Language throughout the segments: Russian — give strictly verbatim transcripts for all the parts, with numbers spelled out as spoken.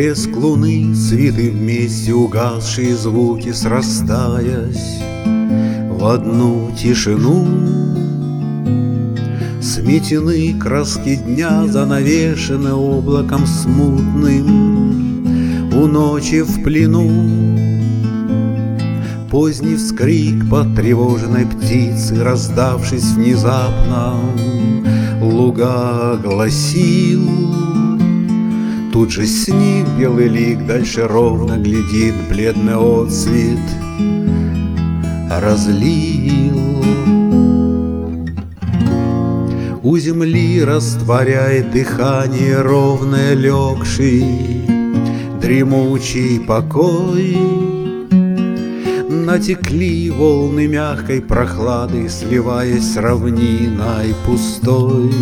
Блеск луны, цветы вместе, угасшие звуки, срастаясь в одну тишину. Сметены краски дня, занавешены облаком смутным, у ночи в плену. Поздний вскрик потревоженной птицы, раздавшись внезапно, луга огласил. Тут же сник белый лик, дальше ровно глядит бледный отсвет, разлил. У земли растворяет дыхание ровное, легший, дремучий покой. Натекли волны мягкой прохлады, сливаясь с равниной пустой.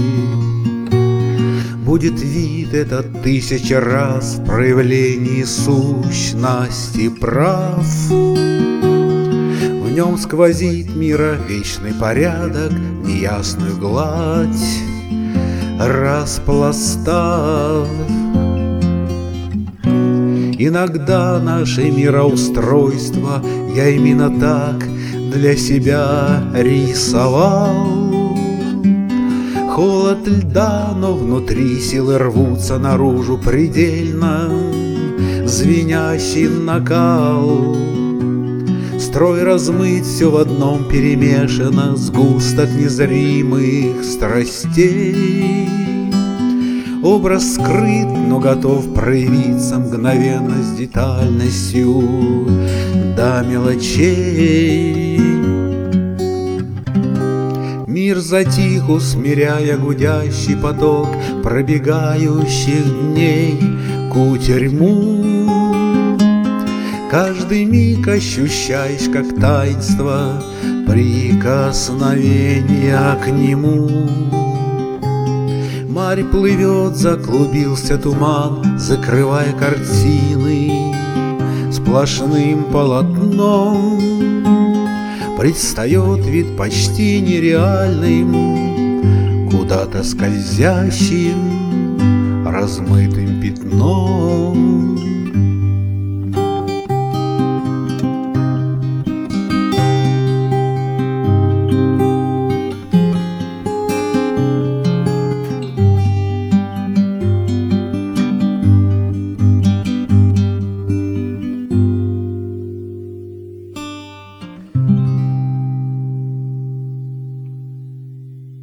Будет вид этот тысяча раз в проявлении сущности прав. В нем сквозит мира вечный порядок, неясную гладь распластав. Иногда наше мироустройство я именно так для себя рисовал. Холод льда, но внутри силы рвутся наружу предельно, звенящий накал. Строй размыть, все в одном перемешано, сгусток незримых страстей. Образ скрыт, но готов проявиться мгновенно с детальностью до мелочей. Мир затих, усмиряя гудящий поток пробегающих дней кутерьму. Каждый миг ощущаешь, как таинство прикосновения к нему. Марь плывет, заклубился туман, закрывая картины сплошным полотном. Предстает вид почти нереальным, куда-то скользящим размытым пятном.